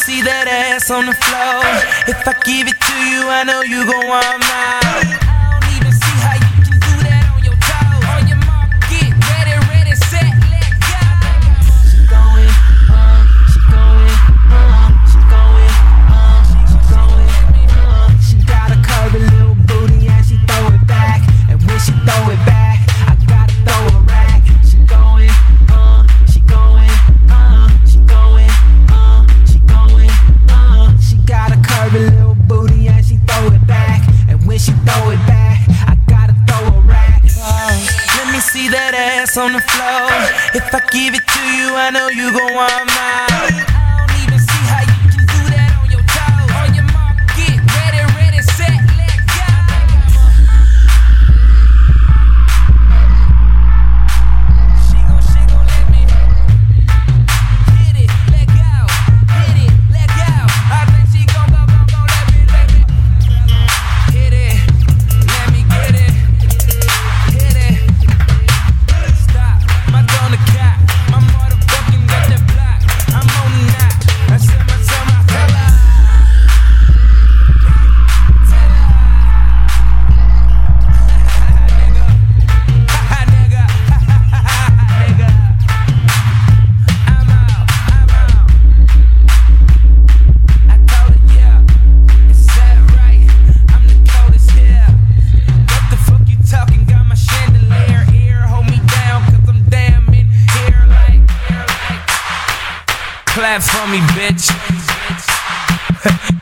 see that ass on the floor. If I give it to you, I know you gon' want more. I don't even see how you can do that on your toes. On your mark, get ready, ready, set, let go. She going, she going, she going, she going, she got a curvy little booty and she throw it back. And when she throw it back, I gotta throw a rack. She going, she going, she going, she going, she got a curvy little booty and she throw it back. And when she throw it back, I gotta throw a rack. Let me see that ass on the floor. If I give it to you, I know you gon' want more. I don't even see how you can do that on your toes. On your mark, get ready, ready, set, let go. She gon' let me hit it, let go, hit it, let go. I think she gon' let me hit it, let me get it, hit it. Stop, my gun the cop, my motherfucking got that block. I'm on the knot, I said myself my fella. Nigga, nigga, I'm out. I told it, yeah, is that right? I'm the coldest here. What the fuck you talking? Got my chandelier here, hold me down, cause I'm damn in here like. Clap for me, bitch.